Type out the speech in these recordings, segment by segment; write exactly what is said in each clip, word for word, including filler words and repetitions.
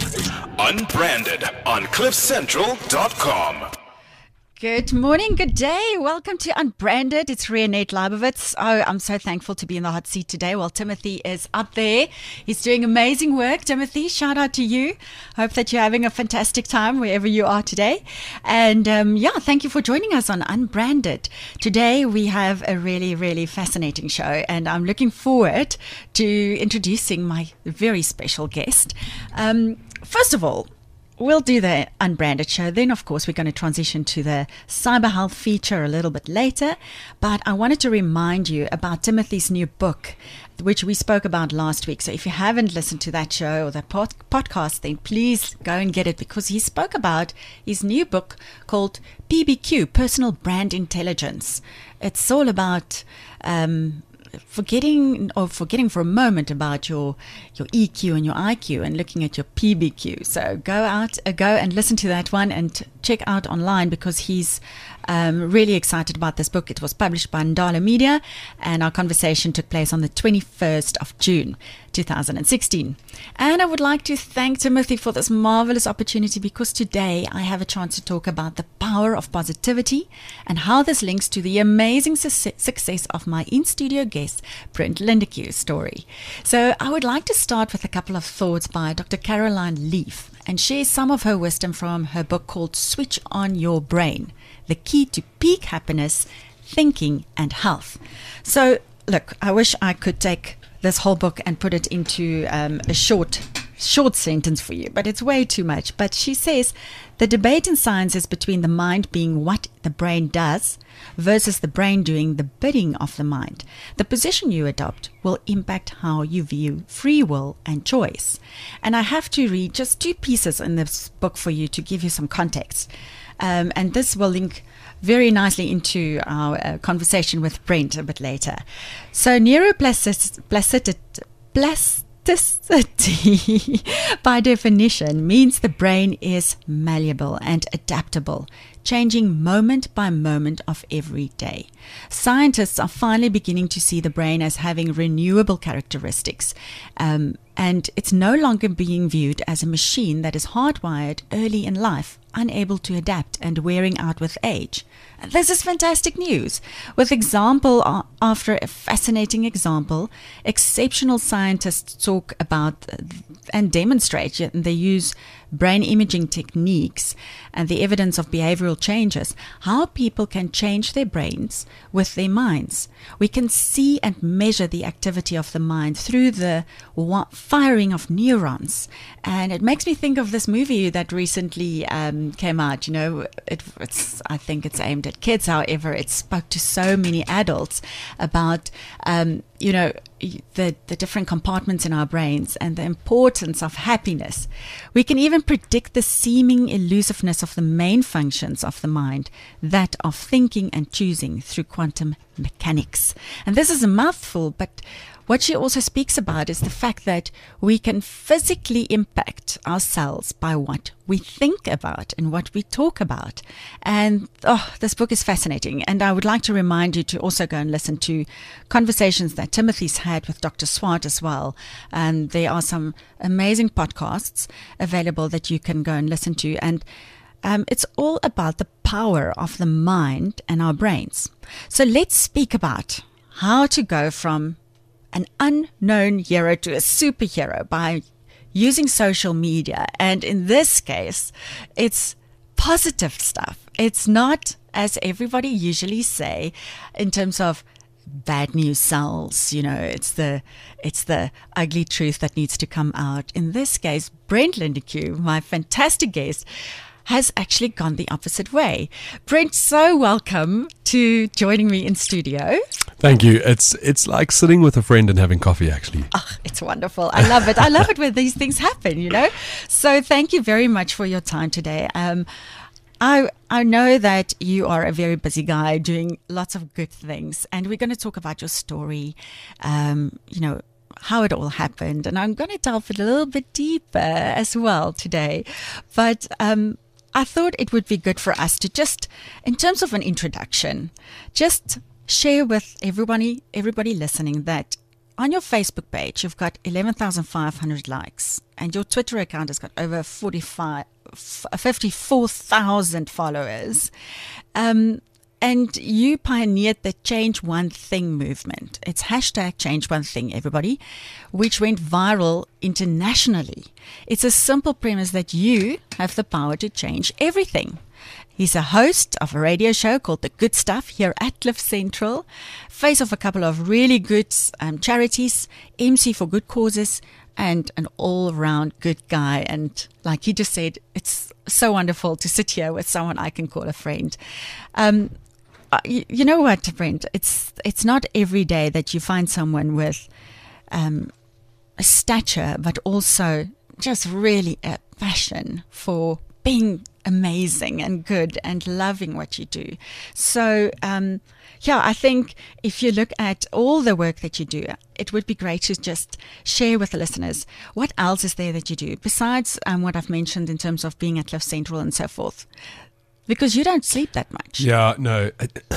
Unbranded on cliff central dot com. Good morning, good day. Welcome to Unbranded. It's Renate Leibovitz. Oh, I'm so thankful to be in the hot seat today while Timothy is up there. He's doing amazing work. Timothy, shout out to you. Hope that you're having a fantastic time wherever you are today. And um, yeah, thank you for joining us on Unbranded. Today we have a really, really fascinating show, and I'm looking forward to introducing my very special guest. Um, first of all, we'll do the Unbranded show. Then, of course, we're going to transition to the cyber health feature a little bit later. But I wanted to remind you about Timothy's new book, which we spoke about last week. So if you haven't listened to that show or that pod- podcast, then please go and get it, because he spoke about his new book called P B Q, Personal Brand Intelligence. It's all about um, forgetting or forgetting for a moment about your your E Q and your I Q and looking at your P B Q. So go out, uh, go and listen to that one and check out online, because he's um, really excited about this book. It was published by Ndala Media, and our conversation took place on the twenty-first of June, two thousand sixteen. And I would like to thank Timothy for this marvelous opportunity, because today I have a chance to talk about the power of positivity and how this links to the amazing su- success of my in-studio guest, Brent Lindequeu's story. So I would like to start with a couple of thoughts by Doctor Caroline Leaf, and share some of her wisdom from her book called Switch on Your Brain, The Key to Peak Happiness, Thinking and Health. So look, I wish I could take this whole book and put it into um, a short short sentence for you, but it's way too much. But she says the debate in science is between the mind being what the brain does versus the brain doing the bidding of the mind. The position you adopt will impact how you view free will and choice. And I have to read just two pieces in this book for you to give you some context. Um, and this will link very nicely into our uh, conversation with Brent a bit later. So neuroplasticity, plasticity by definition means the brain is malleable and adaptable, changing moment by moment of every day. Scientists are finally beginning to see the brain as having renewable characteristics, um, and it's no longer being viewed as a machine that is hardwired early in life, unable to adapt and wearing out with age. This is fantastic news. With example after a fascinating example, exceptional scientists talk about and demonstrate, and they use brain imaging techniques and the evidence of behavioral changes, how people can change their brains with their minds. We can see and measure the activity of the mind through the firing of neurons. And it makes me think of this movie that recently um, came out. You know, it, it's, I think it's aimed at kids. However, it spoke to so many adults about, um, you know, the, the different compartments in our brains and the importance of happiness. We can even predict the seeming elusiveness of the main functions of the mind, that of thinking and choosing, through quantum mechanics. And this is a mouthful, but what she also speaks about is the fact that we can physically impact ourselves by what we think about and what we talk about. And oh, this book is fascinating. And I would like to remind you to also go and listen to conversations that Timothy's had with Doctor Swart as well. And there are some amazing podcasts available that you can go and listen to. And um, it's all about the power of the mind and our brains. So let's speak about how to go from an unknown hero to a superhero by using social media. And in this case, it's positive stuff. It's not, as everybody usually say, in terms of bad news sells, you know, it's the it's the ugly truth that needs to come out. In this case, Brent Lindequeu, my fantastic guest, has actually gone the opposite way. Brent, so welcome to joining me in studio. Thank you. It's it's like sitting with a friend and having coffee, actually. Oh, it's wonderful. I love it. I love it when these things happen, you know. So thank you very much for your time today. Um, I I know that you are a very busy guy doing lots of good things, and we're going to talk about your story, um, you know, how it all happened. And I'm going to delve a little bit deeper as well today. But um, I thought it would be good for us to just, in terms of an introduction, just share with everybody, everybody listening that on your Facebook page, you've got eleven thousand five hundred likes, and your Twitter account has got over forty-five, fifty-four thousand followers. Um, and you pioneered the Change One Thing movement. It's hashtag Change One Thing, everybody, which went viral internationally. It's a simple premise that you have the power to change everything. He's a host of a radio show called The Good Stuff here at Cliff Central, face of a couple of really good um, charities, M C for good causes, and an all-round good guy. And like he just said, it's so wonderful to sit here with someone I can call a friend. Um, you, you know what, Brent? It's it's not every day that you find someone with um, a stature, but also just really a passion for being amazing and good and loving what you do. So, um, yeah, I think if you look at all the work that you do, it would be great to just share with the listeners what else is there that you do besides um, what I've mentioned in terms of being at Cliff Central and so forth, because you don't sleep that much. Yeah, no.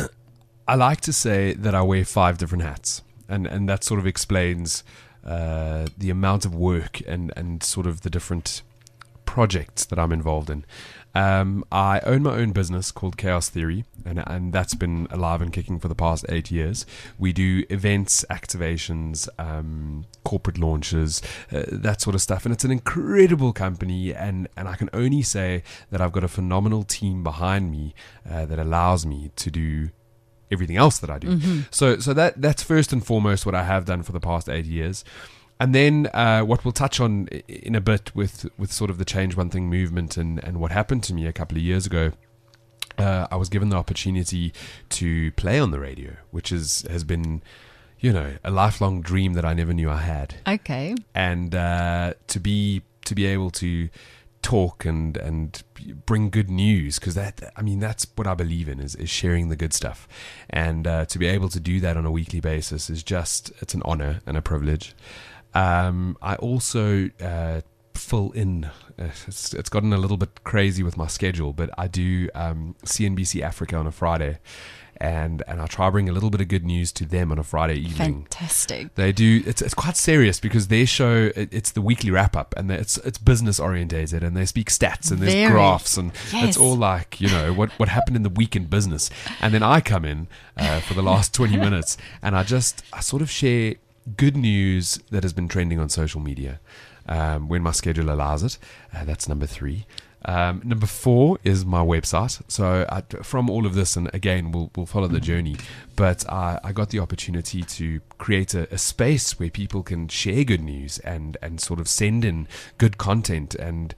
I like to say that I wear five different hats, and, and that sort of explains uh, the amount of work and, and sort of the different projects that I'm involved in. Um, I own my own business called Chaos Theory, and, and that's been alive and kicking for the past eight years. We do events, activations, um, corporate launches, uh, that sort of stuff. And it's an incredible company, and, and I can only say that I've got a phenomenal team behind me uh, that allows me to do everything else that I do. Mm-hmm. So, so that that's first and foremost what I have done for the past eight years. And then uh, what we'll touch on in a bit with, with sort of the Change One Thing movement and, and what happened to me a couple of years ago, uh, I was given the opportunity to play on the radio, which is, has been, you know, a lifelong dream that I never knew I had. Okay. And uh, to be to be able to talk and and bring good news, because that, I mean, that's what I believe in, is, is sharing the good stuff. And uh, to be able to do that on a weekly basis is just, it's an honor and a privilege. Um, I also uh, fill in. Uh, it's, it's gotten a little bit crazy with my schedule, but I do um, C N B C Africa on a Friday, and and I try to bring a little bit of good news to them on a Friday evening. Fantastic. They do. It's it's quite serious because their show, it, it's the weekly wrap up, and it's it's business orientated, and they speak stats and there's Very. graphs, and Yes. it's all like, you know, what what happened in the week in business, and then I come in uh, for the last twenty minutes, and I just I sort of share good news that has been trending on social media um, when my schedule allows it. Uh, that's number three. Um, number four is my website. So I, from all of this, and again, we'll, we'll follow the journey, but I, I got the opportunity to create a, a space where people can share good news and, and sort of send in good content and,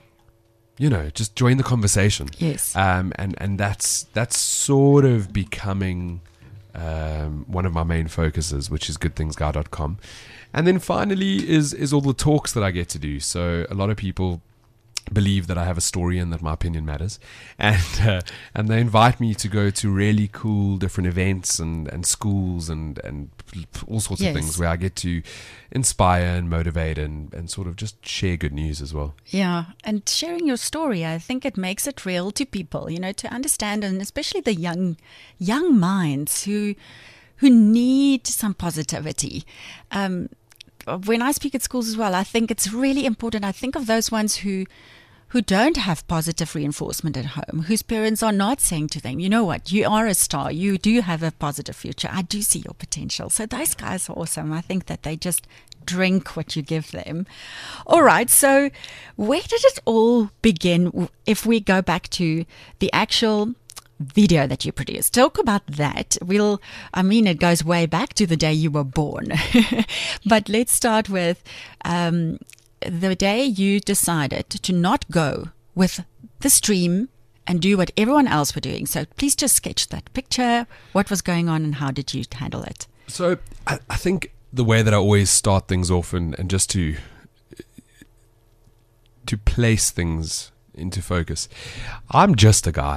you know, just join the conversation. Yes. Um, and, and that's, that's sort of becoming Um, one of my main focuses, which is good things guy dot com. And then finally is is all the talks that I get to do. So a lot of people believe that I have a story and that my opinion matters, and uh, and they invite me to go to really cool different events and, and schools and, and all sorts Yes. of things where I get to inspire and motivate and, and sort of just share good news as well. Yeah, and sharing your story, I think it makes it real to people, you know, to understand, and especially the young young minds who who need some positivity. Um, when I speak at schools as well, I think it's really important. I think of those ones who who don't have positive reinforcement at home, whose parents are not saying to them, you know what, you are a star, you do have a positive future, I do see your potential. So those guys are awesome. I think that they just drink what you give them. All right, so where did it all begin? If we go back to the actual video that you produced, talk about that. We'll, I mean, it goes way back to the day you were born, but let's start with um, the day you decided to not go with the stream and do what everyone else were doing. So please just sketch that picture. What was going on and how did you handle it? So I, I think the way that I always start things off, and, and just to to place things into focus, I'm just a guy.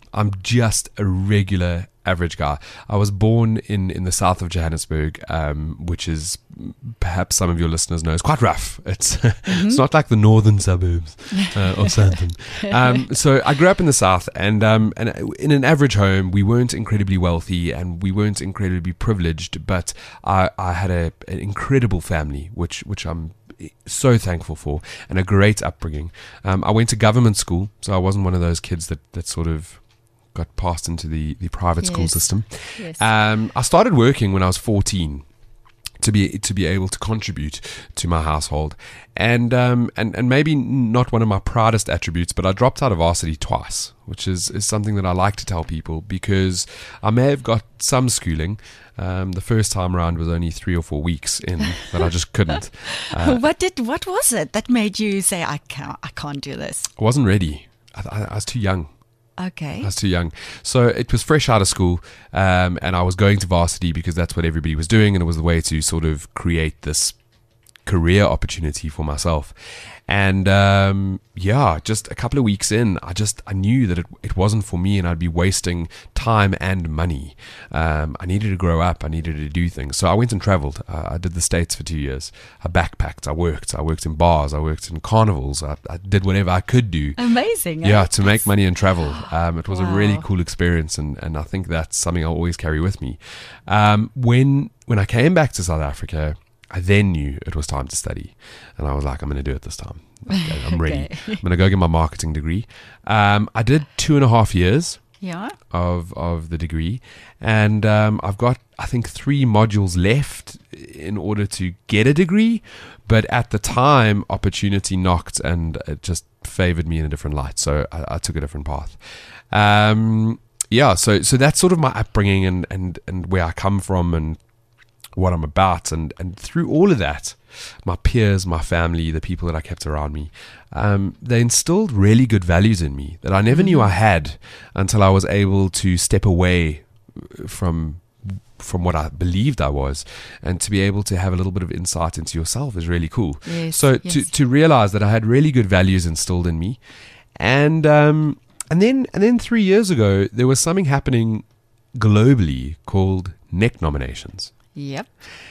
I'm just a regular average guy. I was born in, in the south of Johannesburg, um, which is, perhaps some of your listeners know, it's quite rough. It's mm-hmm. it's not like the northern suburbs uh, of Sandton. Um, so I grew up in the south, and um, and in an average home, we weren't incredibly wealthy and we weren't incredibly privileged, but I, I had a, an incredible family, which which I'm so thankful for, and a great upbringing. Um, I went to government school, so I wasn't one of those kids that, that sort of got passed into the, the private yes. school system. Yes. Um, I started working when I was fourteen to be to be able to contribute to my household, and um, and and maybe not one of my proudest attributes, but I dropped out of varsity twice, which is, is something that I like to tell people, because I may have got some schooling. Um, the first time around was only three or four weeks in that I just couldn't. Uh, what did what was it that made you say I can't I can't do this? I wasn't ready. I, I, I was too young. Okay. I was too young. So it was fresh out of school, um, and I was going to varsity because that's what everybody was doing, and it was the way to sort of create this career opportunity for myself. And um, yeah, just a couple of weeks in, I just I knew that it, it wasn't for me, and I'd be wasting time and money. Um, I needed to grow up. I needed to do things. So I went and traveled. Uh, I did the States for two years. I backpacked. I worked. I worked in bars. I worked in carnivals. I, I did whatever I could do. Amazing. Yeah, eh? to make money and travel. Um, it was Wow. a really cool experience, and, and I think that's something I'll always carry with me. Um, when when I came back to South Africa, I then knew it was time to study, and I was like, I'm going to do it this time. Okay, I'm ready. Okay. I'm going to go get my marketing degree. Um, I did two and a half years Yeah. of of the degree, and um, I've got, I think, three modules left in order to get a degree. But at the time, opportunity knocked, and it just favored me in a different light. So I, I took a different path. Um, yeah, so so that's sort of my upbringing, and and and where I come from, and what I'm about, and, and through all of that, my peers, my family, the people that I kept around me, um, they instilled really good values in me that I never mm-hmm. knew I had until I was able to step away from from what I believed I was, and to be able to have a little bit of insight into yourself is really cool. Yes, so yes. to to realize that I had really good values instilled in me, and um, and then and then three years ago there was something happening globally called neck nominations. Yep.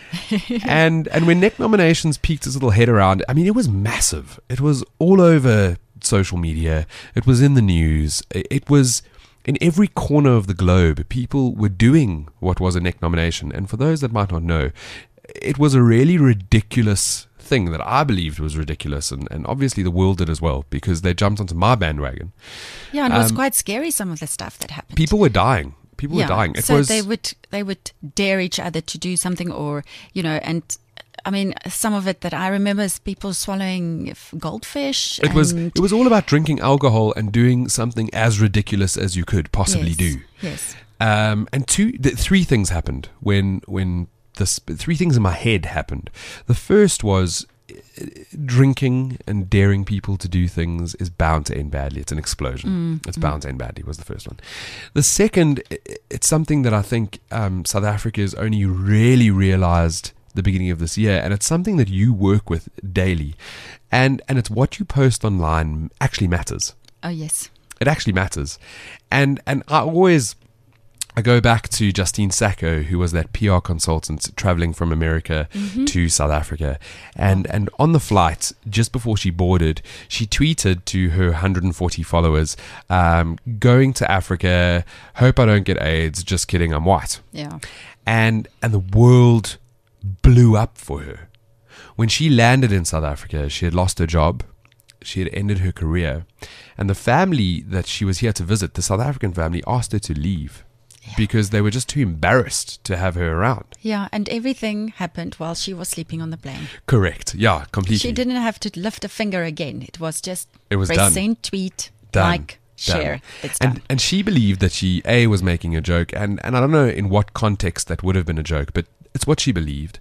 and and when neck nominations peeked its little head around, I mean, it was massive. It was all over social media. It was in the news. It, it was in every corner of the globe. People were doing what was a neck nomination. And for those that might not know, it was a really ridiculous thing that I believed was ridiculous. And, and obviously the world did as well, because they jumped onto my bandwagon. Yeah, and it was Um, quite scary, some of the stuff that happened. People were dying. People yeah. were dying. It so was, they would they would dare each other to do something, or you know, and I mean, some of it that I remember is people swallowing f- goldfish. It was and it was all about drinking alcohol and doing something as ridiculous as you could possibly yes, do. Yes. Um, and two, th- three things happened when when this. Three things in my head happened. The first was uh, drinking and daring people to do things is bound to end badly. It's an explosion. Mm, it's mm. bound to end badly. Was the first one. The second, i- it's something that I think um, South Africa has only really realized the beginning of this year, and it's something that you work with daily, and and it's what you post online actually matters. Oh yes. It actually matters. And and I always I go back to Justine Sacco, who was that P R consultant traveling from America Mm-hmm. to South Africa. And and on the flight, just before she boarded, she tweeted to her one hundred forty followers, um, going to Africa, hope I don't get AIDS, just kidding, I'm white. Yeah. And and the world blew up for her. When she landed in South Africa, she had lost her job. She had ended her career. And the family that she was here to visit, the South African family, asked her to leave because they were just too embarrassed to have her around. Yeah, and everything happened while she was sleeping on the plane. Correct. Yeah, completely. She didn't have to lift a finger again. It was just It was press done. send, tweet, Done. like, Done. share. It's done. And and she believed that she, A, was making a joke. And, and I don't know in what context that would have been a joke, but it's what she believed.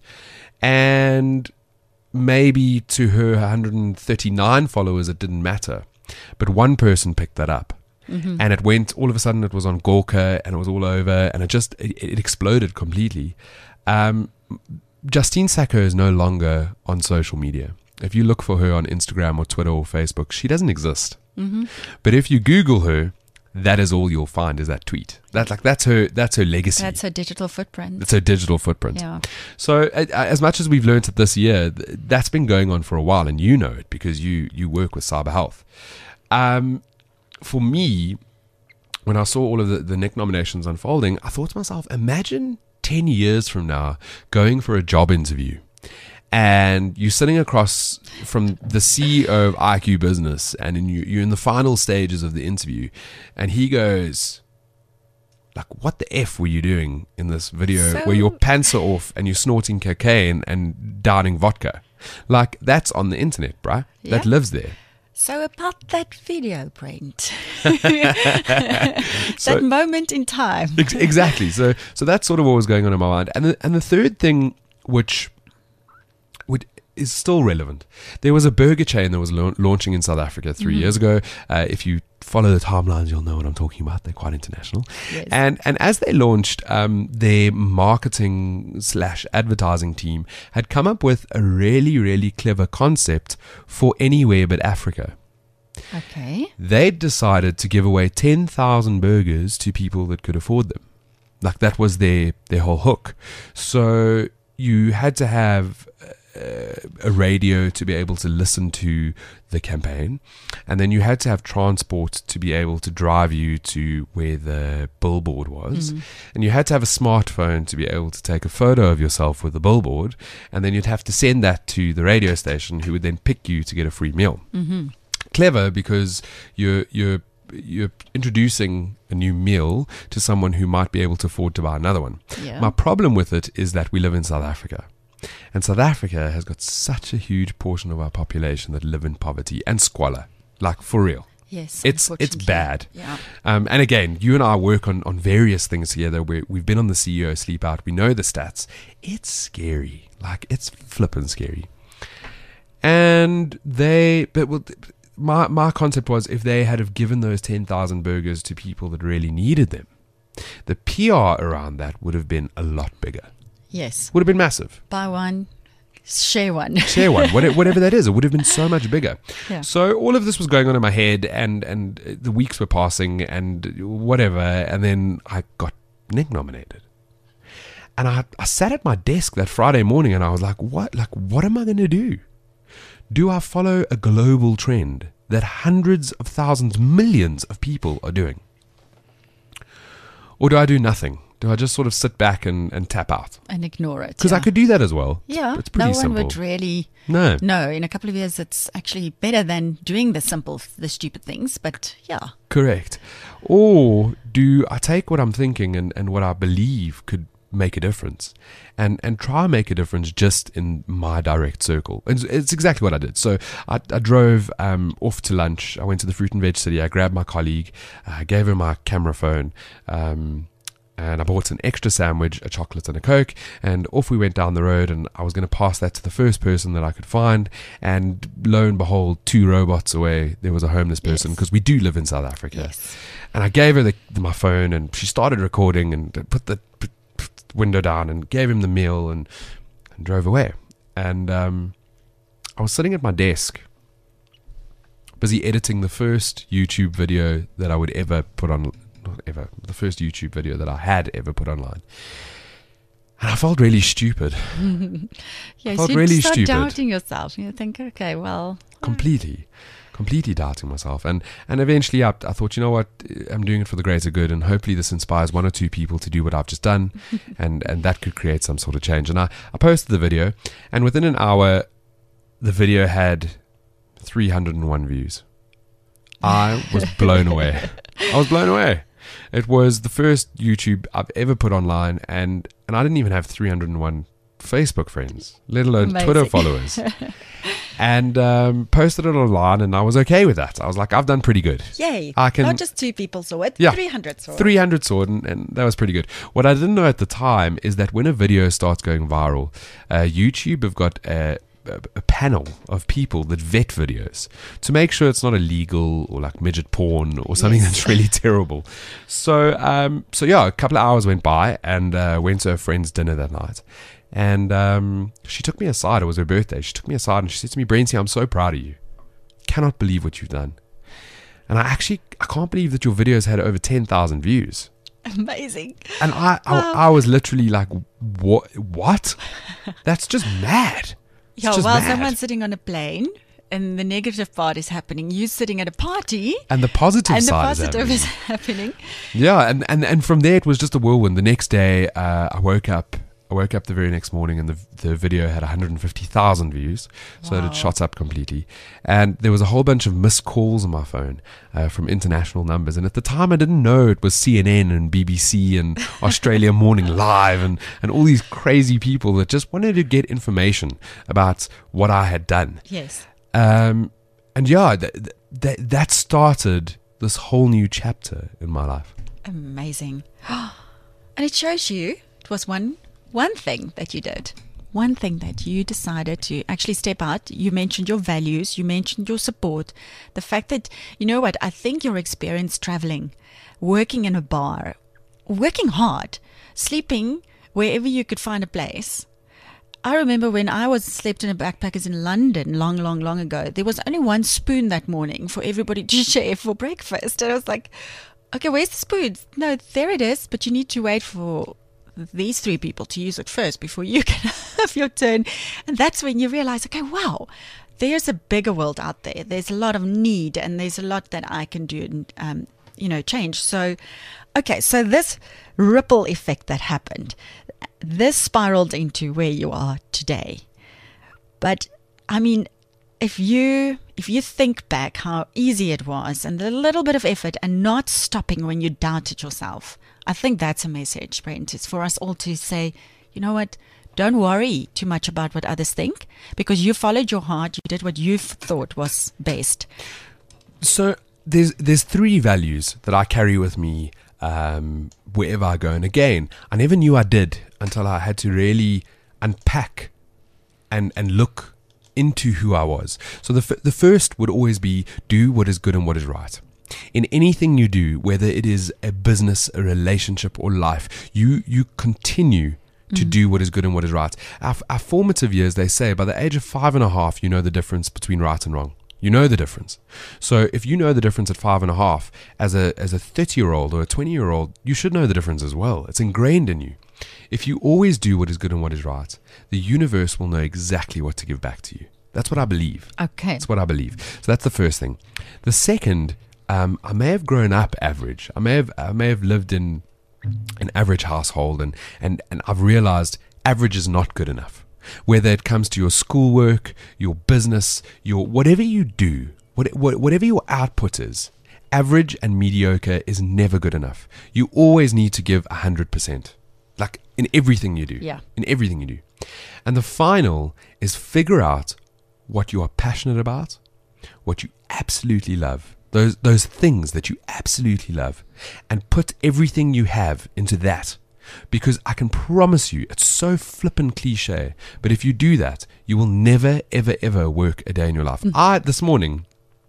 And maybe to her one hundred thirty-nine followers, it didn't matter. But one person picked that up. Mm-hmm. And it went, all of a sudden it was on Gawker, and it was all over, and it just, it, it exploded completely. Um, Justine Sacco is no longer on social media. If you look for her on Instagram or Twitter or Facebook, she doesn't exist. Mm-hmm. But if you Google her, that is all you'll find is that tweet. That's like that's her that's her legacy. That's her digital footprint. It's her digital footprint. Yeah. So uh, as much as we've learned it this year, th- that's been going on for a while, and you know it because you you work with cyber health. Um, for me, when I saw all of the, the Nick nominations unfolding, I thought to myself, imagine ten years from now going for a job interview and you're sitting across from the C E O of I Q Business and in you, you're in the final stages of the interview and he goes, like, what the F were you doing in this video So- where your pants are off and you're snorting cocaine and downing vodka? Like, that's on the internet, bruh. That Yeah. lives there. So about that video, Brent. So- that moment in time. Ex- exactly. So, so that's sort of what was going on in my mind. And the, and the third thing, which would is still relevant, there was a burger chain that was la- launching in South Africa three years ago. Uh, if you follow the timelines, you'll know what I'm talking about. They're quite international. Yes. And and as they launched, um, their marketing slash advertising team had come up with a really really clever concept for anywhere but Africa. Okay. They decided to give away ten thousand burgers to people that could afford them. Like, that was their, their whole hook. So you had to have uh, a radio to be able to listen to the campaign. And then you had to have transport to be able to drive you to where the billboard was. Mm-hmm. And you had to have a smartphone to be able to take a photo of yourself with the billboard. And then you'd have to send that to the radio station, who would then pick you to get a free meal. Mm-hmm. Clever, because you're you're you're introducing a new meal to someone who might be able to afford to buy another one. Yeah. My problem with it is that we live in South Africa, and South Africa has got such a huge portion of our population that live in poverty and squalor, like, for real. Yes. It's it's unfortunately. bad. Yeah. Um, and again, you and I work on, on various things together. We we've been on the C E O sleep out. We know the stats. It's scary. Like, it's flippin' scary. And they, but well, my my concept was, if they had have given those ten thousand burgers to people that really needed them, the P R around that would have been a lot bigger. Yes. Would have been massive. Buy one, share one. Share one, whatever, whatever that is. It would have been so much bigger. Yeah. So all of this was going on in my head, and and the weeks were passing, and whatever, and then I got Nick nominated. And I I sat at my desk that Friday morning, and I was like, what? Like, what am I going to do? Do I follow a global trend that hundreds of thousands, millions of people are doing? Or do I do nothing? Do I just sort of sit back and, and tap out? And ignore it. Because yeah. I could do that as well. Yeah. It's pretty no one simple. would really. No. No, in a couple of years, it's actually better than doing the simple, the stupid things. But yeah. Correct. Or do I take what I'm thinking and, and what I believe could make a difference and and try and make a difference just in my direct circle? It's, it's exactly what I did. So I, I drove um, off to lunch. I went to the Fruit and Veg City. I grabbed my colleague. I uh, gave her my camera phone. Um, and I bought an extra sandwich, a chocolate and a Coke, and off we went down the road, and I was going to pass that to the first person that I could find, and lo and behold, two robots away, there was a homeless person, Yes. because we do live in South Africa. Yes. And I gave her the, my phone, and she started recording, and put the put, put the window down, and gave him the meal, and, and drove away. And um, I was sitting at my desk, busy editing the first YouTube video that I would ever put on, not ever, the first YouTube video that I had ever put online. And I felt really stupid. Yes, felt you really start stupid. doubting yourself. You think, okay, well, completely completely doubting myself, and and eventually I, I thought, you know what, I'm doing it for the greater good, and hopefully this inspires one or two people to do what I've just done, and and that could create some sort of change. And I, I posted the video, and within an hour the video had three hundred one views. I was blown away. I was blown away. It was the first YouTube I've ever put online, and and I didn't even have three hundred one Facebook friends, let alone Amazing. Twitter followers. And um, posted it online, and I was okay with that. I was like, I've done pretty good. yay. I can- Not just two people saw it, Yeah. three hundred saw it. three hundred sword, and, and that was pretty good. What I didn't know at the time is that when a video starts going viral, uh, YouTube have got a, a, a panel of people that vet videos to make sure it's not illegal or like midget porn or something Yes. that's really terrible. So, um, so yeah, a couple of hours went by, and uh, went to a friend's dinner that night. And um, she took me aside. It was her birthday. She took me aside and she said to me, "Brainsy, I'm so proud of you. Cannot believe what you've done." And I actually, I can't believe that your videos had over ten thousand views. Amazing. And I, Wow. I, I was literally like, what? What? That's just mad. It's Yeah, just while mad. someone's sitting on a plane and the negative part is happening, you sitting at a party And the positive and the side positive is is happening. happening. Yeah, and, and, and from there it was just a whirlwind. The next day, uh, I woke up. I woke up the very next morning, and the the video had one hundred fifty thousand views, so it Wow. had shot up completely. And there was a whole bunch of missed calls on my phone uh, from international numbers. And at the time, I didn't know it was C N N and B B C and Australia Morning Live and and all these crazy people that just wanted to get information about what I had done. Yes. Um, and yeah, th- th- that that started this whole new chapter in my life. Amazing. And it shows you it was one one thing that you did. One thing that you decided to actually step out. You mentioned your values, you mentioned your support. The fact that, you know what, I think your experience traveling, working in a bar, working hard, sleeping wherever you could find a place. I remember when I was slept in a backpackers in London long, long, long ago, there was only one spoon that morning for everybody to share for breakfast. And I was like, okay, where's the spoon? No, there it is, but you need to wait for these three people to use it first before you can have your turn. And that's when you realize, okay, wow, there's a bigger world out there. There's a lot of need and there's a lot that I can do and, um, you know, change. So, okay, so this ripple effect that happened, this spiraled into where you are today. But, I mean, if you if you think back how easy it was and the little bit of effort and not stopping when you doubted yourself, I think that's a message, Brent. It's for us all to say, you know what, don't worry too much about what others think, because you followed your heart, you did what you thought was best. So there's there's three values that I carry with me um, wherever I go. And again, I never knew I did until I had to really unpack and and look into who I was. So the f- the first would always be do what is good and what is right. In anything you do, whether it is a business, a relationship, or life, you you continue to do what is good and what is right. Our, our formative years, they say, by the age of five and a half, you know the difference between right and wrong. You know the difference. So if you know the difference at five and a half, as a as a thirty-year-old or a twenty-year-old, you should know the difference as well. It's ingrained in you. If you always do what is good and what is right, the universe will know exactly what to give back to you. That's what I believe. Okay. That's what I believe. So that's the first thing. The second, um, I may have grown up average. I may have I may have lived in an average household, and, and, and I've realized average is not good enough. Whether it comes to your schoolwork, your business, your whatever you do, what, what, whatever your output is, average and mediocre is never good enough. You always need to give one hundred percent. Like in everything you do. Yeah. In everything you do. And the final is figure out what you are passionate about, what you absolutely love, those those things that you absolutely love, and put everything you have into that. Because I can promise you, it's so flippin' cliche, but if you do that, you will never, ever, ever work a day in your life. Mm. I, this morning,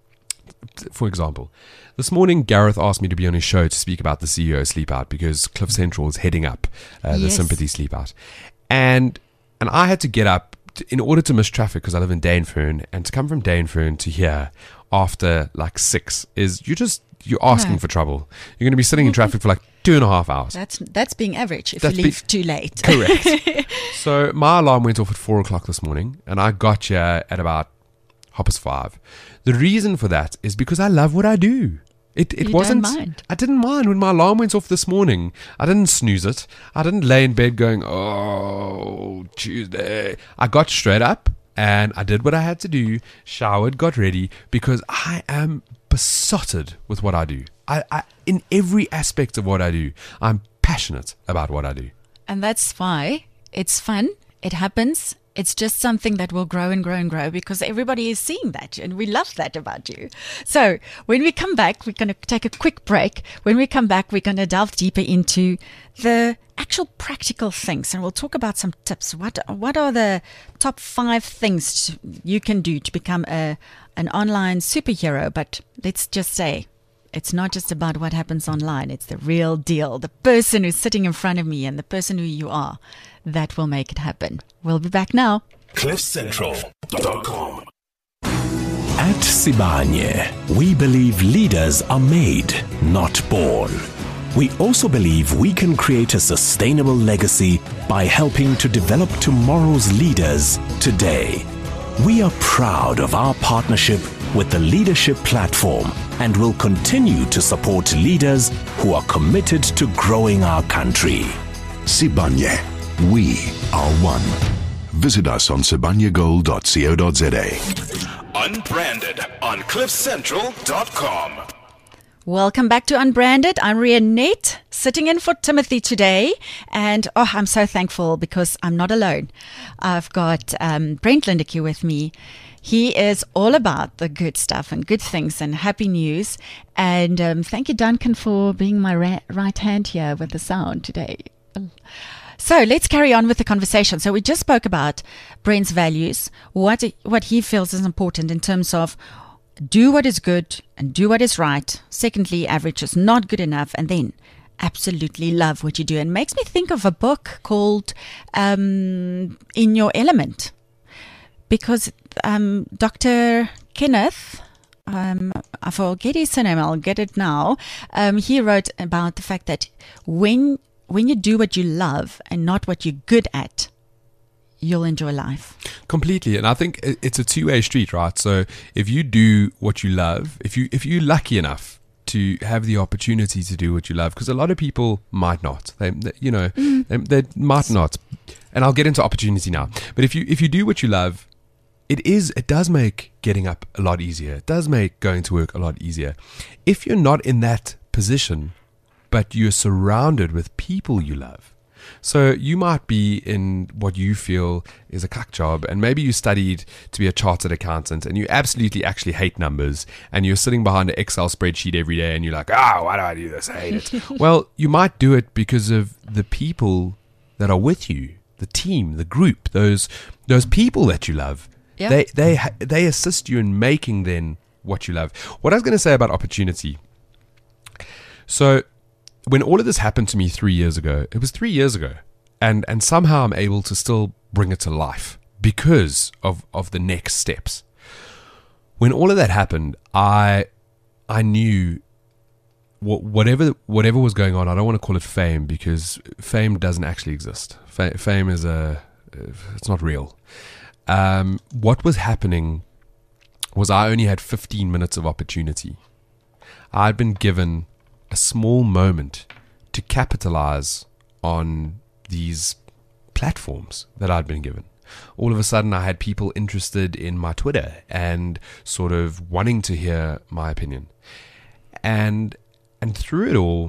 for example, this morning Gareth asked me to be on his show to speak about the C E O Sleep Out, because Cliff Central is heading up uh, the Yes. Sympathy Sleep Out. And and I had to get up to, in order to miss traffic, because I live in Dainfern, and to come from Dainfern to here after like six is you just you're asking No. for trouble. You're going to be sitting in traffic for like two and a half hours. That's that's being average if That's you be- leave too late. Correct. So my alarm went off at four o'clock this morning, and I got here at about half past five. The reason for that is because I love what I do. It it You don't wasn't. mind. I didn't mind when my alarm went off this morning. I didn't snooze it. I didn't lay in bed going, "Oh, Tuesday." I got straight up and I did what I had to do. Showered, got ready, because I am besotted with what I do. I, I in every aspect of what I do, I'm passionate about what I do. And that's why it's fun. It happens. It's just something that will grow and grow and grow, because everybody is seeing that, and we love that about you. So when we come back, we're going to take a quick break. When we come back, we're going to delve deeper into the actual practical things, and we'll talk about some tips. What what are the top five things to, you can do to become a an online superhero? But let's just say, it's not just about what happens online. It's the real deal. The person who's sitting in front of me and the person who you are, that will make it happen. We'll be back now. cliff central dot com At Sibanye, we believe leaders are made, not born. We also believe we can create a sustainable legacy by helping to develop tomorrow's leaders today. We are proud of our partnership with the Leadership Platform and will continue to support leaders who are committed to growing our country. Sibanye, we are one. Visit us on sibanye gold dot co dot za. Unbranded on cliff central dot com. Welcome back to Unbranded. I'm Ria Nate, sitting in for Timothy today. And oh, I'm so thankful because I'm not alone. I've got um, Brent Lindeque with me. He is all about the good stuff and good things and happy news. And um, thank you, Duncan, for being my ra- right hand here with the sound today. So let's carry on with the conversation. So we just spoke about Brent's values, what what he feels is important in terms of do what is good and do what is right. Secondly, average is not good enough. And then absolutely love what you do. And makes me think of a book called um, In Your Element. Because um, Doctor Kenneth, um, I forget his name, I'll get it now. Um, he wrote about the fact that when when you do what you love and not what you're good at, you'll enjoy life. Completely. And I think it's a two-way street, right? So if you do what you love, if you if you're lucky enough to have the opportunity to do what you love, because a lot of people might not, they, they you know, mm. they, they might not. And I'll get into opportunity now. But if you if you do what you love, it is it does make getting up a lot easier. It does make going to work a lot easier. If you're not in that position, but you're surrounded with people you love. So you might be in what you feel is a cuck job, and maybe you studied to be a chartered accountant and you absolutely actually hate numbers, and you're sitting behind an Excel spreadsheet every day and you're like, ah, oh, why do I do this? I hate it. Well, you might do it because of the people that are with you, the team, the group, those those people that you love. Yeah. They they they assist you in making then what you love. What I was going to say about opportunity. So when all of this happened to me three years ago, it was three years ago, and and somehow I'm able to still bring it to life because of, of the next steps. When all of that happened, I I knew what, whatever whatever was going on. I don't want to call it fame because fame doesn't actually exist. Fa- fame is a it's not real. Um, what was happening was I only had fifteen minutes of opportunity. I'd been given a small moment to capitalize on these platforms that I'd been given. All of a sudden, I had people interested in my Twitter and sort of wanting to hear my opinion. And and through it all,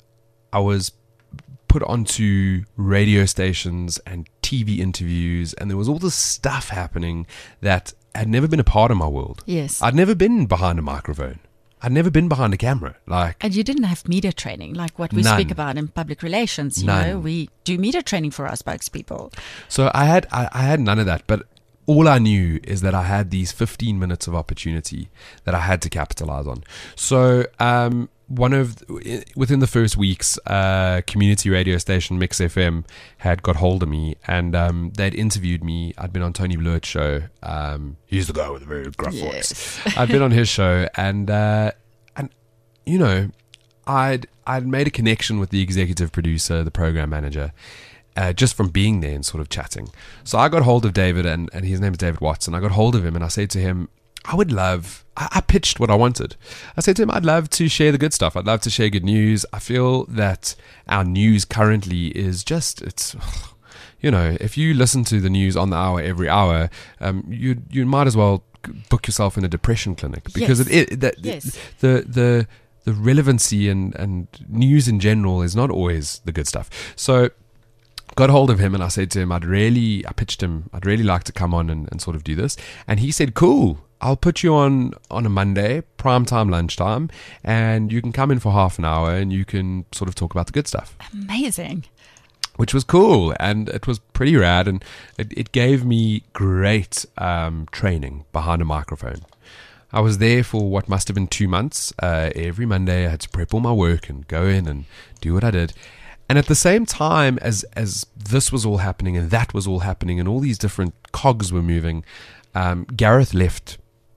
I was put onto radio stations and T V interviews, and there was all this stuff happening that had never been a part of my world. Yes. I'd never been behind a microphone. I'd never been behind a camera. Like, and you didn't have media training like what we none. speak about in public relations. You None. know, we do media training for our spokespeople. So I had I, I had none of that, but all I knew is that I had these fifteen minutes of opportunity that I had to capitalize on. So um, one of within the first weeks, uh, community radio station Mix F M had got hold of me, and um, they'd interviewed me. I'd been on Tony Bluert's show. Um, he's the guy with a very gruff Yes. voice. I'd been on his show, and uh, and you know, I'd I'd made a connection with the executive producer, the program manager. Uh, just from being there and sort of chatting. So I got hold of David, and, and his name is David Watson. I got hold of him and I said to him, I would love, I, I pitched what I wanted. I said to him, I'd love to share the good stuff. I'd love to share good news. I feel that our news currently is just, it's, you know, if you listen to the news on the hour every hour, um, you you might as well book yourself in a depression clinic, because Yes. it, it that, Yes. the, the, the relevancy and, and news in general is not always the good stuff. So got hold of him and I said to him, I'd really, I pitched him, I'd really like to come on and, and sort of do this. And he said, cool, I'll put you on on a Monday, prime time, lunchtime, and you can come in for half an hour and you can sort of talk about the good stuff. Amazing. Which was cool, and it was pretty rad, and it, it gave me great um, training behind a microphone. I was there for what must have been two months. Uh, every Monday I had to prep all my work and go in and do what I did. And at the same time as as this was all happening and that was all happening and all these different cogs were moving, um, Gareth left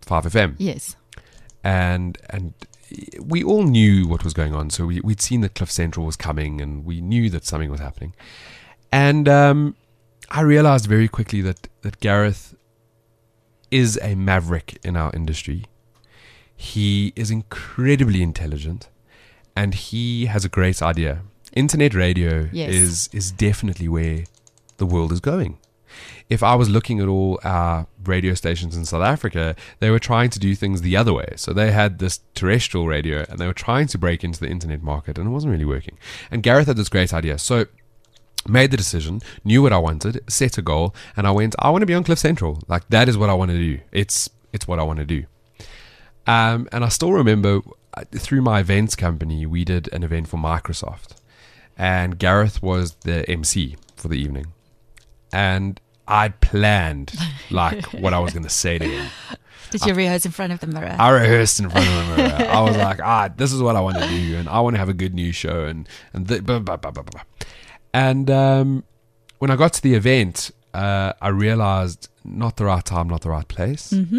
five F M. Yes. And and we all knew what was going on. So we, we'd seen that Cliff Central was coming, and we knew that something was happening. And um, I realized very quickly that, that Gareth is a maverick in our industry. He is incredibly intelligent, and he has a great idea. Internet radio Yes. is is definitely where the world is going. If I was looking at all our radio stations in South Africa, they were trying to do things the other way. So they had this terrestrial radio, and they were trying to break into the internet market, and it wasn't really working. And Gareth had this great idea. So made the decision, knew what I wanted, set a goal, and I went, I want to be on Cliff Central. Like, that is what I want to do. It's it's what I want to do. Um, and I still remember uh, through my events company, we did an event for Microsoft, and Gareth was the M C for the evening. And I'd planned like what I was going to say to him. Did you rehearse in front of the mirror? I rehearsed in front of the mirror. I was like, ah, this is what I want to do, and I want to have a good news show, and and th- blah, blah, blah, blah, blah. And um, when I got to the event, uh, I realized not the right time, not the right place. Mm-hmm.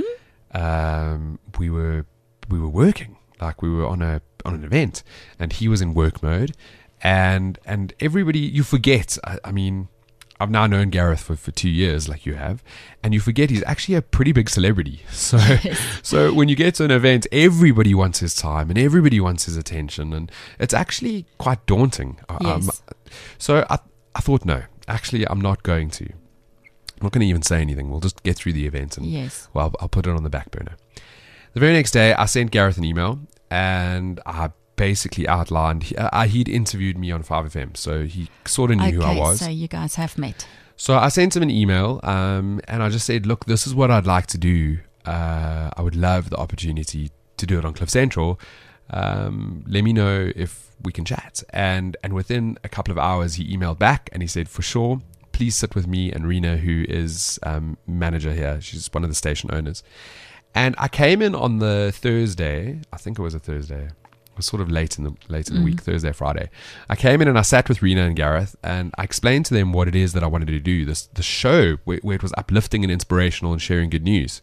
Um, we were we were working, like we were on a on an event, and he was in work mode, and and everybody, you forget. I, I mean. I've now known Gareth for, for two years, like you have, and you forget he's actually a pretty big celebrity. So, so when you get to an event, everybody wants his time and everybody wants his attention, and it's actually quite daunting. Yes. Um, so I, I thought, no, actually, I'm not going to. I'm not going to even say anything. We'll just get through the event, and Yes. well, I'll, I'll put it on the back burner. The very next day, I sent Gareth an email, and I basically outlined, he, uh, he'd interviewed me on five F M, so he sort of knew Okay, who I was. so you guys have met. So I sent him an email, um, and I just said, look, this is what I'd like to do. Uh, I would love the opportunity to do it on Cliff Central. Um, let me know if we can chat. And and within a couple of hours, he emailed back, and he said, for sure, please sit with me and Rena, who is um, manager here. She's one of the station owners. And I came in on the Thursday. I think it was a Thursday. It was sort of late in the late in the Mm. week, Thursday, Friday. I came in and I sat with Rena and Gareth, and I explained to them what it is that I wanted to do. This the show where, where it was uplifting and inspirational and sharing good news.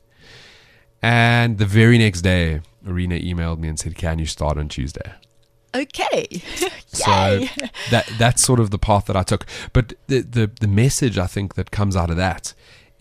And the very next day, Rena emailed me and said, "Can you start on Tuesday?" Okay. So Yay. that that's sort of the path that I took. But the the, the message I think that comes out of that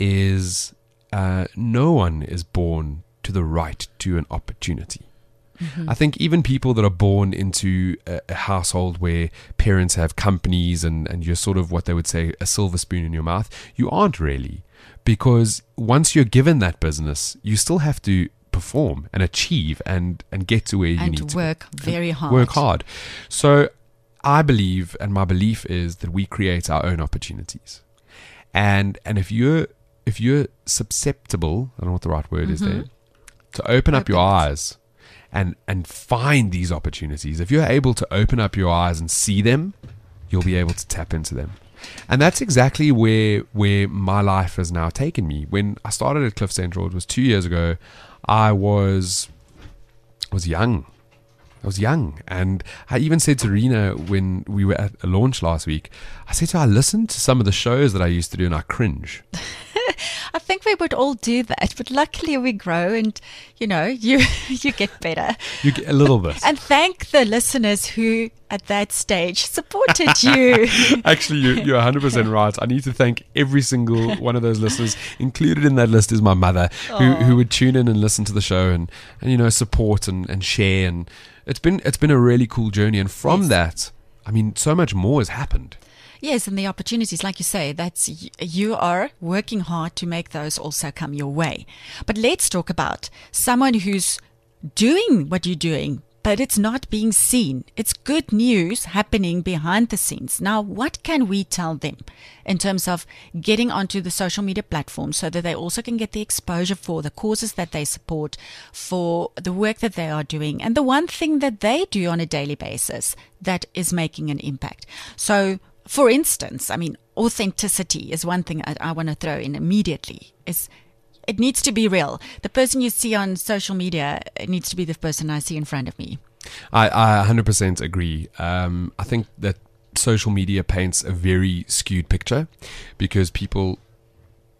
is uh, no one is born to the right to an opportunity. I think even people that are born into a, a household where parents have companies and, and you're sort of what they would say a silver spoon in your mouth, you aren't really. Because once you're given that business, you still have to perform and achieve and, and get to where you And need to work very hard. Work hard. So I believe, and my belief is that we create our own opportunities. And and if you're if you're susceptible, I don't know what the right word is there, to open up Open your it. eyes and and find these opportunities. If you're able to open up your eyes and see them, you'll be able to tap into them. And that's exactly where where my life has now taken me. When I started at Cliff Central, it was two years ago. I was was young. I was young, and I even said to Rena when we were at a launch last week, I said to her, I listened to some of the shows that I used to do and I cringe. I think we would all do that, but luckily we grow and, you know, you you get better. You get a little bit. And thank the listeners who, at that stage, supported you. Actually, you, you're one hundred percent right. I need to thank every single one of those listeners. Included in that list is my mother, who, who would tune in and listen to the show and, and you know, support and, and share. And it's been it's been a really cool journey. And from Yes. that, I mean, so much more has happened. Yes, and the opportunities, like you say, that's you are working hard to make those also come your way. But let's talk about someone who's doing what you're doing, but it's not being seen. It's good news happening behind the scenes. Now, what can we tell them in terms of getting onto the social media platforms so that they also can get the exposure for the causes that they support, for the work that they are doing, and the one thing that they do on a daily basis that is making an impact? So, for instance, I mean, authenticity is one thing I, I want to throw in immediately. Is it needs to be real. The person you see on social media, it needs to be the person I see in front of me. I, I one hundred percent agree. Um, I think that social media paints a very skewed picture because people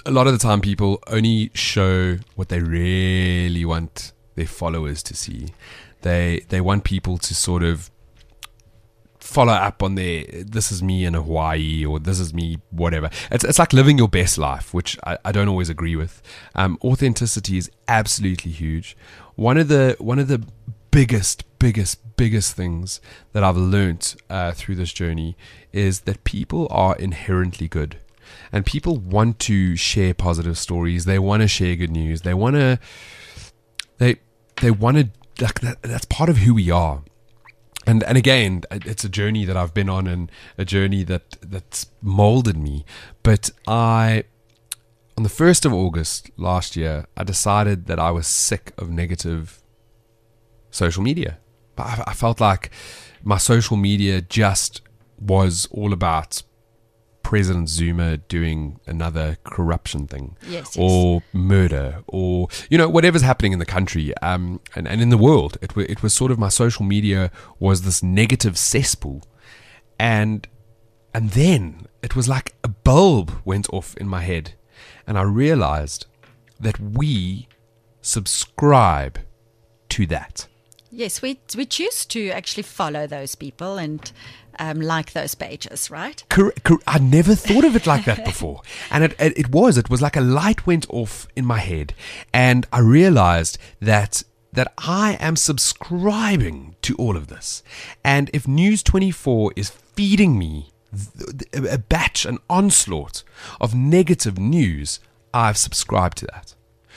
a lot of the time people only show what they really want their followers to see. They they want people to sort of follow up on their, this is me in Hawaii, or this is me, whatever. It's it's like living your best life, which I, I don't always agree with. Um, authenticity is absolutely huge. One of the one of the biggest, biggest, biggest things that I've learnt uh, through this journey is that people are inherently good. And people want to share positive stories. They want to share good news. They want to, they, they want to, like that, that's part of who we are. And and again, it's a journey that I've been on, and a journey that that's molded me. But I, on the first of August last year, I decided that I was sick of negative social media. I, I felt like my social media just was all about President Zuma doing another corruption thing, yes, yes. or murder, or, you know, whatever's happening in the country um, and, and in the world. It, it was sort of, my social media was this negative cesspool. And and then it was like a bulb went off in my head, and I realized that we subscribe to that. Yes, we we choose to actually follow those people and um, like those pages, right? Correct, correct. I never thought of it like that before. And it, it it was, it was like a light went off in my head, and I realized that that I am subscribing to all of this. And if News twenty-four is feeding me th- a batch, an onslaught of negative news, I've subscribed to that.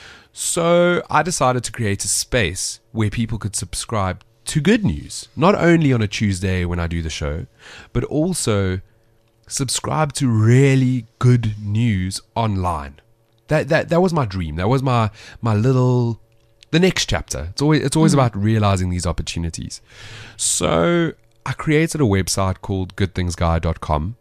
So I decided to create a space where people could subscribe to good news, not only on a Tuesday when I do the show, but also subscribe to really good news online. That that that was my dream. That was my my little the next chapter. It's always it's always mm. about realizing these opportunities. So I created a website called good things guy dot com.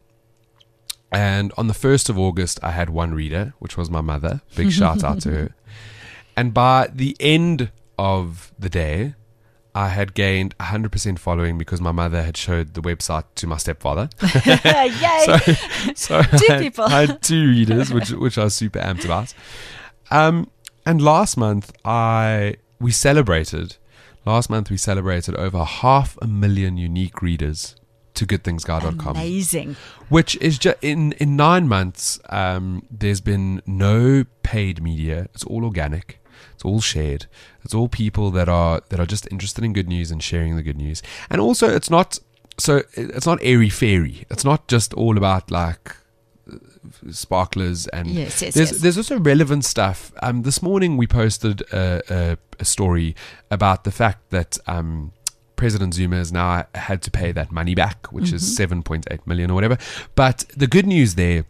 And on the first of August, I had one reader, which was my mother. Big shout out to her. And by the end of the day, I had gained one hundred percent following because my mother had showed the website to my stepfather. Yay! so so two I had, people. I had two readers, which which I was super amped about. Um, and last month, I we celebrated. Last month, we celebrated over half a million unique readers to good things guy dot com. Amazing. Which is just in in nine months. Um, there's been no paid media. It's all organic. It's all shared. It's all people that are that are just interested in good news and sharing the good news. And also, it's not so it's not airy fairy. It's not just all about like sparklers and yes, yes, there's yes. there's also relevant stuff. Um, this morning we posted a, a, a story about the fact that um. President Zuma has now had to pay that money back, which mm-hmm. is seven point eight million or whatever. But the good news there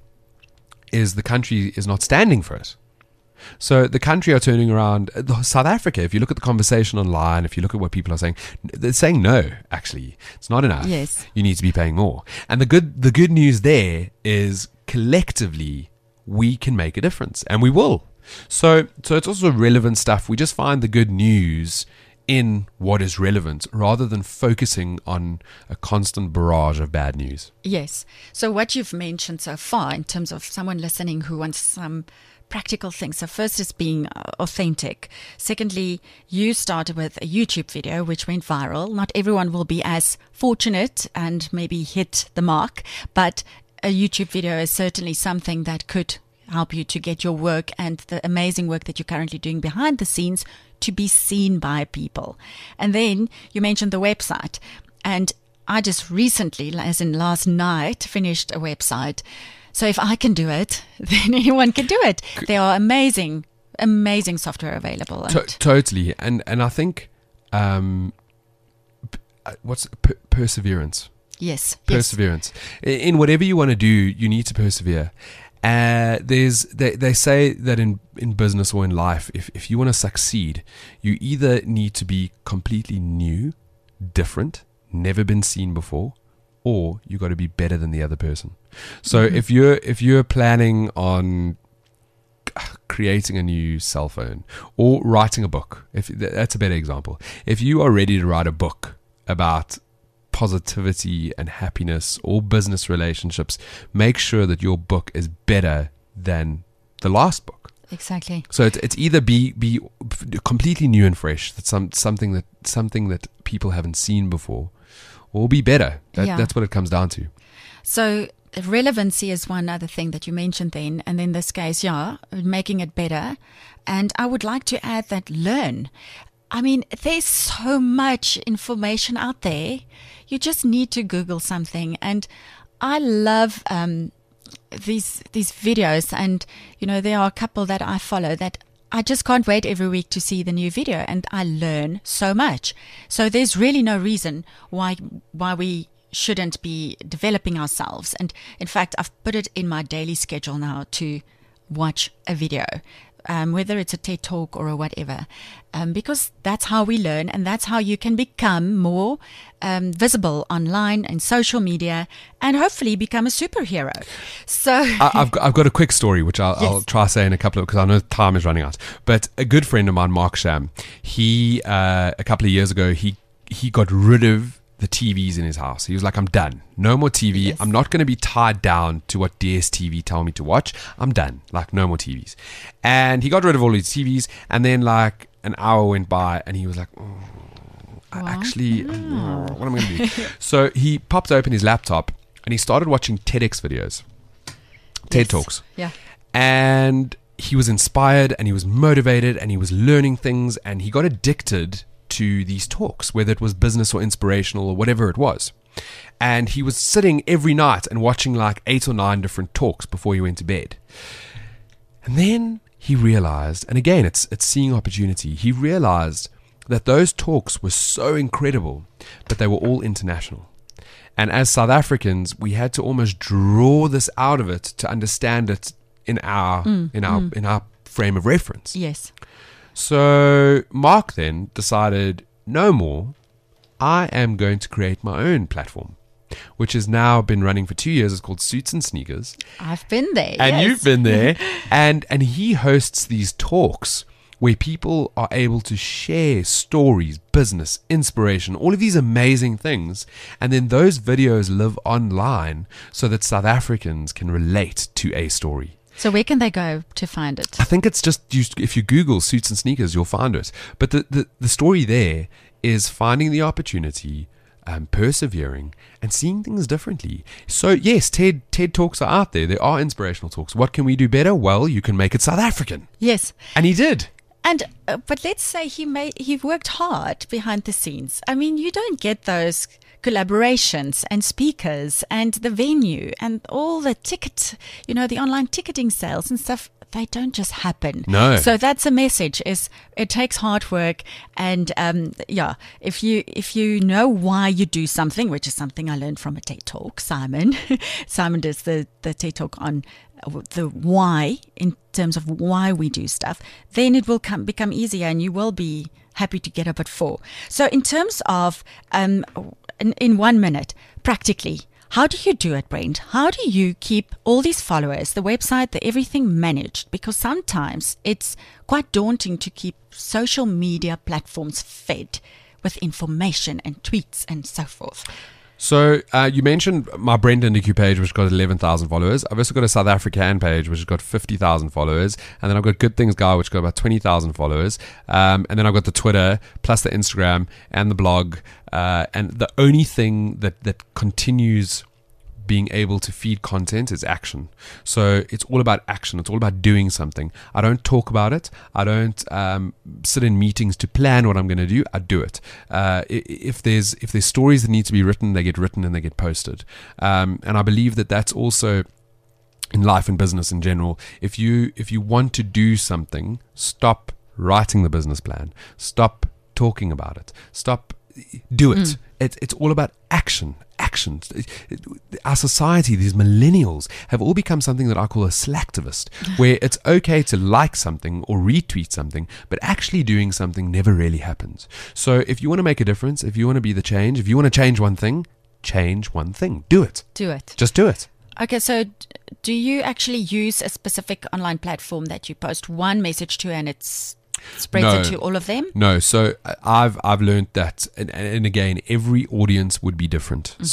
is the country is not standing for it. So the country are turning around. South Africa, if you look at the conversation online, if you look at what people are saying, they're saying no, actually. It's not enough. Yes. You need to be paying more. And the good the good news there is collectively we can make a difference, and we will. So so it's also relevant stuff. We just find the good news in what is relevant rather than focusing on a constant barrage of bad news. Yes. So what you've mentioned so far in terms of someone listening who wants some practical things. So first is being authentic. Secondly, you started with a YouTube video which went viral. Not everyone will be as fortunate and maybe hit the mark, but a YouTube video is certainly something that could help you to get your work and the amazing work that you're currently doing behind the scenes to be seen by people. And then you mentioned the website. And I just recently, as in last night, finished a website. So if I can do it, then anyone can do it. There are amazing, amazing software available. To- totally. And and I think, um, p- what's per- perseverance? Yes. Perseverance. Yes. In whatever you want to do, you need to persevere. Uh, there's they, they say that in, in business or in life, if, if you want to succeed, you either need to be completely new, different, never been seen before, or you got to be better than the other person. So mm-hmm. if you're if you're planning on creating a new cell phone or writing a book, if that's a better example, if you are ready to write a book about positivity and happiness or business relationships, make sure that your book is better than the last book. Exactly. So it's it's either be be completely new and fresh, that's some something that something that people haven't seen before, or be better. That, Yeah. That's what it comes down to. So relevancy is one other thing that you mentioned then, and in this case, yeah, making it better. And I would like to add that learn. I mean, there's so much information out there. You just need to Google something. And I love um, these these videos, and you know, there are a couple that I follow that I just can't wait every week to see the new video, and I learn so much. So there's really no reason why why we shouldn't be developing ourselves. And in fact, I've put it in my daily schedule now to watch a video, um, whether it's a TED Talk or a whatever, um, because that's how we learn, and that's how you can become more um, visible online and social media, and hopefully become a superhero. So I, I've got, I've got a quick story which I'll, Yes. I'll try to say in a couple of, because I know time is running out. But a good friend of mine, Mark Sham, he uh, a couple of years ago he he got rid of the T Vs in his house. He was like, I'm done. No more T V. Yes. I'm not going to be tied down to what D S T V tell me to watch. I'm done. Like, no more T Vs. And he got rid of all his T Vs. And then, like, an hour went by and he was like, oh, I Wow. actually, oh, what am I going to do? So he popped open his laptop and he started watching TEDx videos, TED Yes. Talks. Yeah. And he was inspired and he was motivated and he was learning things, and he got addicted to these talks, whether it was business or inspirational or whatever it was. And he was sitting every night and watching like eight or nine different talks before he went to bed. And then he realized, and again, it's it's seeing opportunity. He realized that those talks were so incredible, but they were all international. And as South Africans, we had to almost draw this out of it to understand it in our in our in our frame of reference. Yes. So Mark then decided, no more. I am going to create my own platform, which has now been running for two years. It's called Suits and Sneakers. I've been there. And yes. you've been there. and and he hosts these talks where people are able to share stories, business, inspiration, all of these amazing things. And then those videos live online so that South Africans can relate to a story. So where can they go to find it? I think it's just, you, if you Google Suits and Sneakers, you'll find it. But the, the, the story there is finding the opportunity, um, persevering, and seeing things differently. So yes, TED TED Talks are out there. There are inspirational talks. What can we do better? Well, you can make it South African. Yes. And he did. And uh, but let's say he made he worked hard behind the scenes. I mean, you don't get those collaborations and speakers and the venue and all the ticket, you know, the online ticketing sales and stuff. They don't just happen. No. So that's a message: is it takes hard work, and um, yeah, if you if you know why you do something, which is something I learned from a TED Talk, Simon. Simon does the the TED Talk on the why, in terms of why we do stuff, then it will come become easier, and you will be happy to get up at four. So in terms of um, in, in one minute, practically, how do you do it, Brent? How do you keep all these followers, the website, the everything managed? Because sometimes it's quite daunting to keep social media platforms fed with information and tweets and so forth. So uh, you mentioned my Brenda Niku page, which got eleven thousand followers. I've also got a South African page, which has got fifty thousand followers. And then I've got Good Things Guy, which got about twenty thousand followers. Um, and then I've got the Twitter, plus the Instagram and the blog. Uh, and the only thing that, that continues being able to feed content is action. So it's all about action. It's all about doing something. I don't talk about it. I don't um, sit in meetings to plan what I'm going to do. I do it. Uh, if there's if there's stories that need to be written, they get written and they get posted. Um, and I believe that that's also in life and business in general. If you if you want to do something, stop writing the business plan. Stop talking about it. Stop. Do it. Mm. it. It's all about action. Action. Our society, these millennials, have all become something that I call a slacktivist, where it's okay to like something or retweet something, but actually doing something never really happens. So if you want to make a difference, if you want to be the change, if you want to change one thing, change one thing. Do it. Do it. Just do it. Okay, so do you actually use a specific online platform that you post one message to and it's spreads no, it to all of them? No. So I've I've learned that, and, and again, every audience would be different. Mm-hmm. So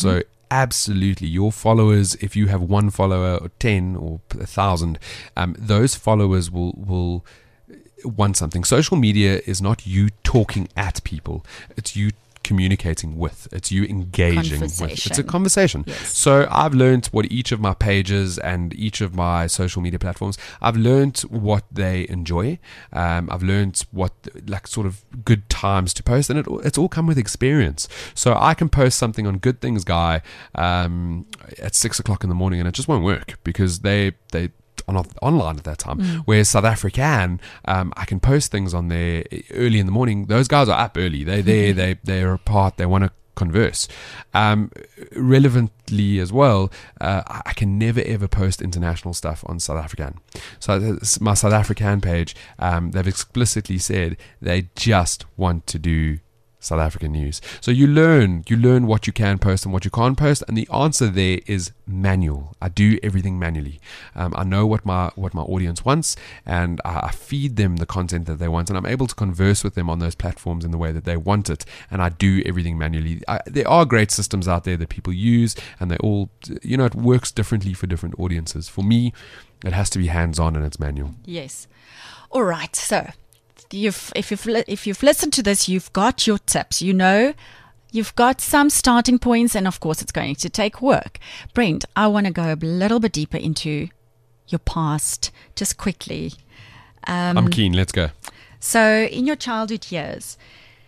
absolutely, your followers, if you have one follower or ten or a thousand, um, those followers will will want something. Social media is not you talking at people; it's you communicating with, it's you engaging with, it's a conversation. Yes. So I've learned what each of my pages and each of my social media platforms, I've learned what they enjoy. um, I've learned what like sort of good times to post, and it, it's all come with experience. So I can post something on Good Things Guy um, at six o'clock in the morning and it just won't work because they they on online at that time. Mm. Whereas South African, um, I can post things on there early in the morning. Those guys are up early. They they they they're apart. They want to converse. Um, relevantly as well, uh, I can never ever post international stuff on South African. So my South African page, um, they've explicitly said they just want to do South African news. So you learn, you learn what you can post and what you can't post, and the answer there is manual. I do everything manually. Um, I know what my what my audience wants, and I, I feed them the content that they want, and I'm able to converse with them on those platforms in the way that they want it. And I do everything manually. I, there are great systems out there that people use, and they all, you know, it works differently for different audiences. For me, it has to be hands-on and it's manual. Yes. All right. So. You've, if you've if you've listened to this, you've got your tips. You know, you've got some starting points, and of course, it's going to take work. Brent, I want to go a little bit deeper into your past, just quickly. Um, I'm keen. Let's go. So, in your childhood years,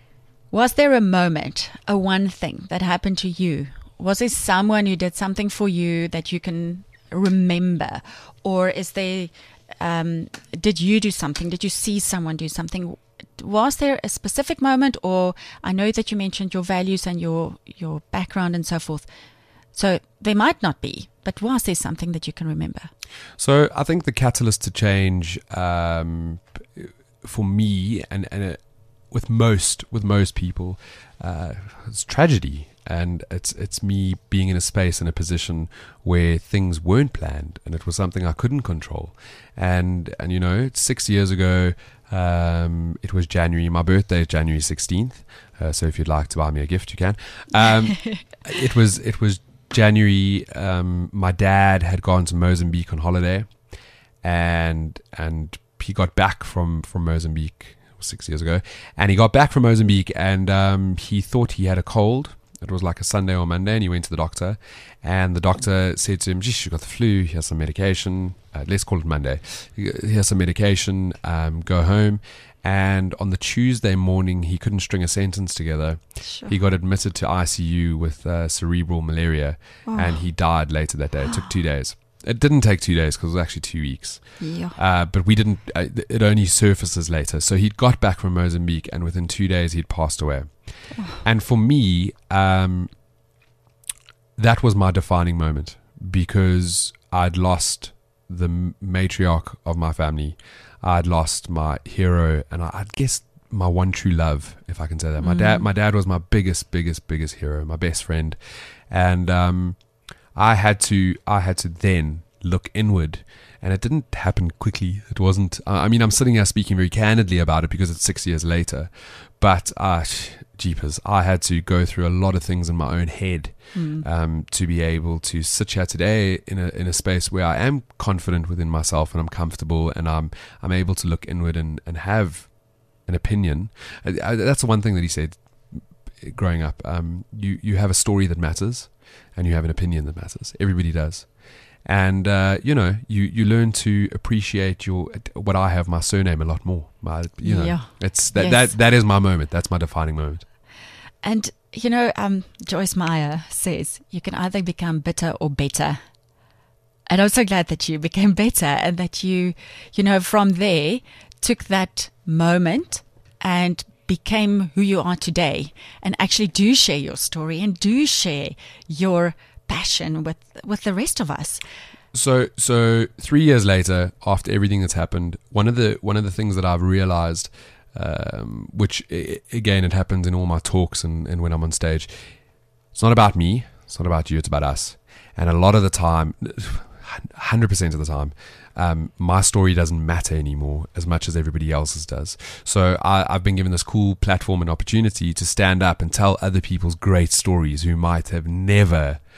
was there a moment, a one thing that happened to you? Was there someone who did something for you that you can remember, or is there? Um, did you do something? Did you see someone do something? Was there a specific moment? Or I know that you mentioned your values and your your background and so forth. So there might not be, but was there something that you can remember? So I think the catalyst to change um, for me and, and uh, with most with most people, uh, it's tragedy. And it's it's me being in a space, in a position where things weren't planned, and it was something I couldn't control. And and you know, six years ago, um, it was January. My birthday is January sixteenth. Uh, so if you'd like to buy me a gift, you can. Um, it was it was January. Um, my dad had gone to Mozambique on holiday, and and he got back from from Mozambique six years ago, and he got back from Mozambique, and um, he thought he had a cold. It was like a Sunday or Monday, and he went to the doctor, and the doctor said to him, "Geez, you got the flu. Here's some medication. Uh, let's call it Monday. Here's some medication. Um, go home." And on the Tuesday morning, he couldn't string a sentence together. Sure. He got admitted to I C U with uh, cerebral malaria, oh. and he died later that day. It took two days. It didn't take two days because it was actually two weeks. Yeah. Uh, but we didn't. Uh, it only surfaces later. So he'd got back from Mozambique, and within two days, he'd passed away. And for me, um, that was my defining moment, because I'd lost the matriarch of my family. I'd lost my hero, and I, I guess my one true love, if I can say that. My mm. dad, my dad was my biggest, biggest, biggest hero, my best friend, and um, I had to, I had to then look inward. And it didn't happen quickly. It wasn't. I mean, I'm sitting here speaking very candidly about it because it's six years later. But, uh, jeepers, I had to go through a lot of things in my own head mm. um, to be able to sit here today in a in a space where I am confident within myself and I'm comfortable and I'm I'm able to look inward and, and have an opinion. I, I, that's the one thing that he said growing up. Um, you, you have a story that matters and you have an opinion that matters. Everybody does. And, uh, you know, you, you learn to appreciate your, what I have, my surname a lot more. My, you know, yeah. it's that, yes. that, that is my moment. That's my defining moment. And, you know, um, Joyce Meyer says you can either become bitter or better. And I'm so glad that you became better and that you, you know, from there took that moment and became who you are today and actually do share your story and do share your passion with with the rest of us. So so three years later, after everything that's happened, one of the one of the things that I've realized, um, which again it happens in all my talks and, and when I'm on stage, it's not about me, it's not about you, it's about us. And a lot of the time, one hundred percent of the time, um, my story doesn't matter anymore as much as everybody else's does. So I, I've been given this cool platform and opportunity to stand up and tell other people's great stories who might have never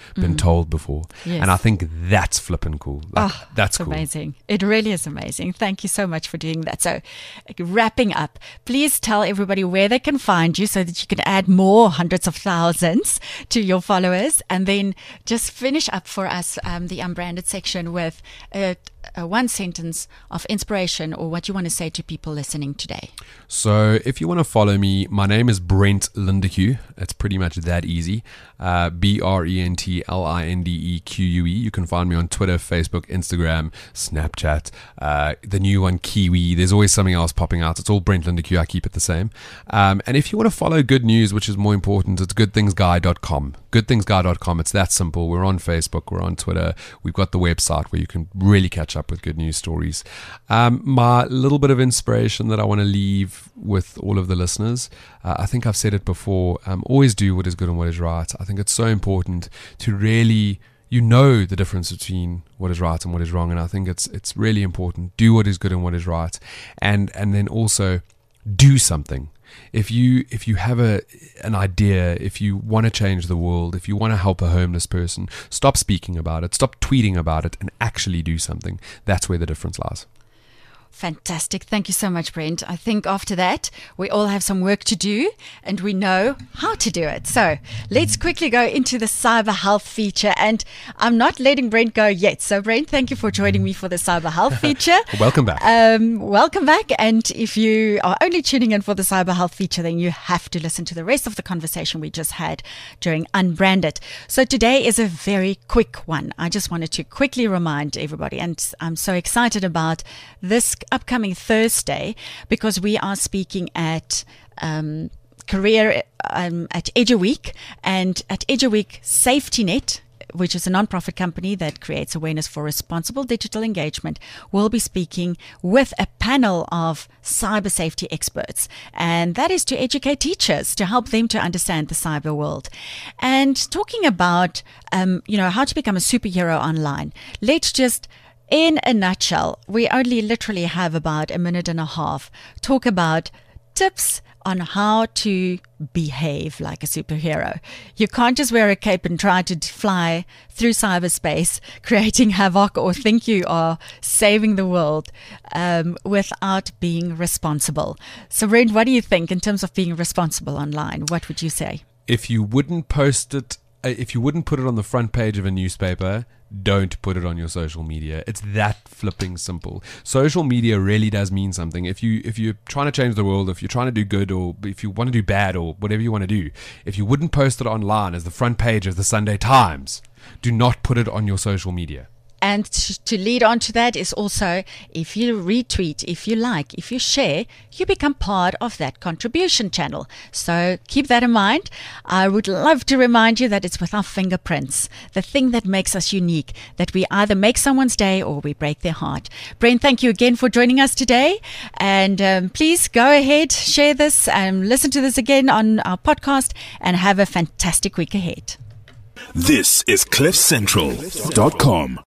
been told before. Yes. And I think that's flippin' cool. Like, Oh, that's it's cool. amazing. It really is amazing. Thank you so much for doing that. So, wrapping up, please tell everybody where they can find you so that you can add more hundreds of thousands to your followers. And then just finish up for us um, the unbranded section with a, a one sentence of inspiration or what you want to say to people listening today. So if you want to follow me, my name is Brent Lindeque. It's pretty much that easy. Uh, B R E N T L I N D E Q U E. You can find me on Twitter, Facebook, Instagram, Snapchat, uh, the new one, Kiwi. There's always something else popping out. It's all Brent Lindeque. I keep it the same. Um, and if you want to follow good news, which is more important, it's good things guy dot com. good things guy dot com. It's that simple. We're on Facebook. We're on Twitter. We've got the website where you can really catch up with good news stories. Um, my little bit of inspiration that I want to leave with all of the listeners, uh, I think I've said it before, um, always do what is good and what is right. I think it's so important to really, you know, the difference between what is right and what is wrong, and I think it's it's really important. Do what is good and what is right, and and then also do something. If you if you have a an idea, if you want to change the world, if you want to help a homeless person, stop speaking about it, stop tweeting about it, and actually do something. That's where the difference lies. Fantastic. Thank you so much, Brent. I think after that, we all have some work to do and we know how to do it. So let's quickly go into the cyber health feature. And I'm not letting Brent go yet. So, Brent, thank you for joining me for the cyber health feature. Welcome back. Um, welcome back. And if you are only tuning in for the cyber health feature, then you have to listen to the rest of the conversation we just had during Unbranded. So today is a very quick one. I just wanted to quickly remind everybody, and I'm so excited about this upcoming Thursday because we are speaking at um, career um, at EduWeek, and at EduWeek SafetyNet, which is a non-profit company that creates awareness for responsible digital engagement, will be speaking with a panel of cyber safety experts. And that is to educate teachers, to help them to understand the cyber world. And talking about, um, you know, how to become a superhero online, let's just, in a nutshell, we only literally have about a minute and a half, talk about tips on how to behave like a superhero. You can't just wear a cape and try to fly through cyberspace, creating havoc, or think you are saving the world um, without being responsible. So, Brent, what do you think in terms of being responsible online? What would you say? If you wouldn't post it, uh, if you wouldn't put it on the front page of a newspaper, don't put it on your social media. It's that flipping simple. Social media really does mean something. If you if you're trying to change the world, if you're trying to do good, or if you want to do bad, or whatever you want to do, if you wouldn't post it online as the front page of the Sunday Times, do not put it on your social media. And to lead on to that is also, if you retweet, if you like, if you share, you become part of that contribution channel. So keep that in mind. I would love to remind you that it's with our fingerprints, the thing that makes us unique, that we either make someone's day or we break their heart. Brent, thank you again for joining us today. And um, please go ahead, share this, and listen to this again on our podcast, and have a fantastic week ahead. This is cliff central dot com.